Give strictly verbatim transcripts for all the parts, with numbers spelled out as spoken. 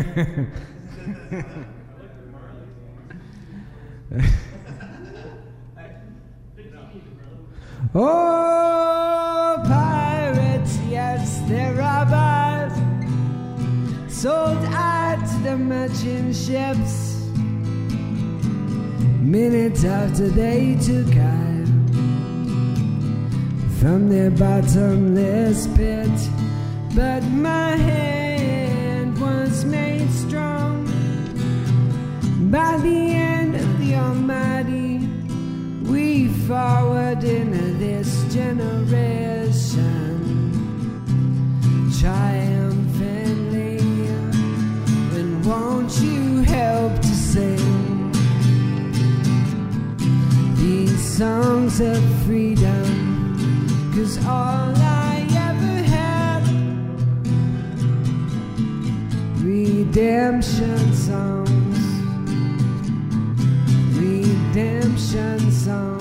Oh, pirates, yes, they're robbers, sold out to the merchant ships. Minutes after they took out from their bottomless pit, but my hand was made strong by the hand of the Almighty. We forward into this generation triumphantly, and won't you help to sing these songs of freedom? 'Cause all I ever had, redemption songs, redemption songs.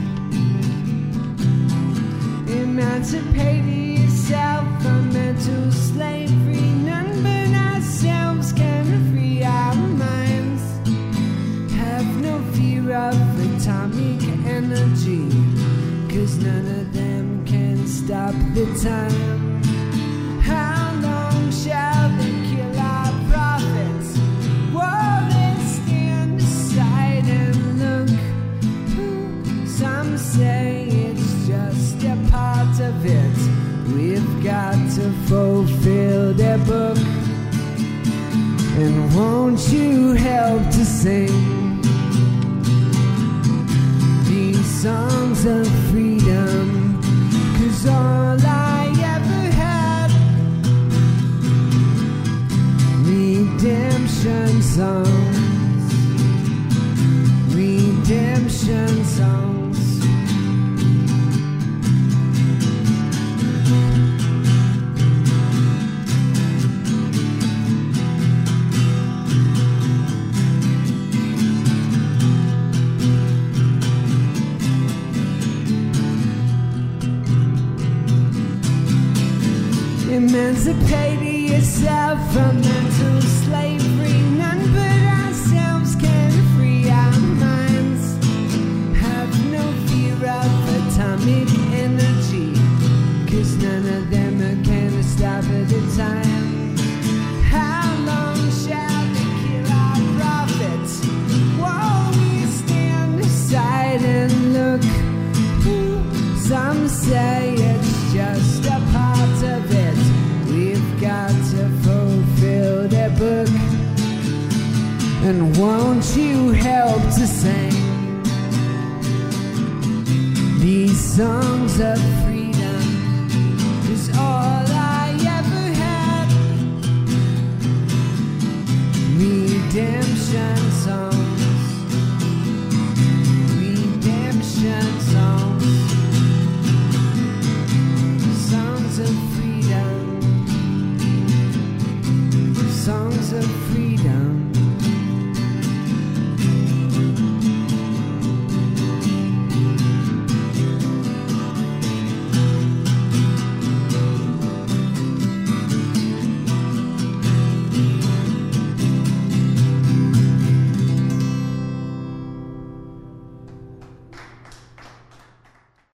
Emancipate yourself from mental slavery. None but ourselves can free our minds. Have no fear of atomic energy, 'cause none of them can stop the time. How long shall they kill our prophets while they stand aside and look? Some say it's just a part of it. We've got to fulfill their book. And won't you help to sing these songs of freedom? 'Cause all I ever had, redemption songs, redemption songs. Emancipate yourself from mental slavery. None but ourselves can free our minds. Have no fear of atomic energy, 'cause none of them can stop at a time. How long shall they kill our prophets while we stand aside and look? Some say it's just a part of it. We've got to fulfill their book. And won't you help to sing these songs of freedom? 'Cause all I ever had, redemption songs.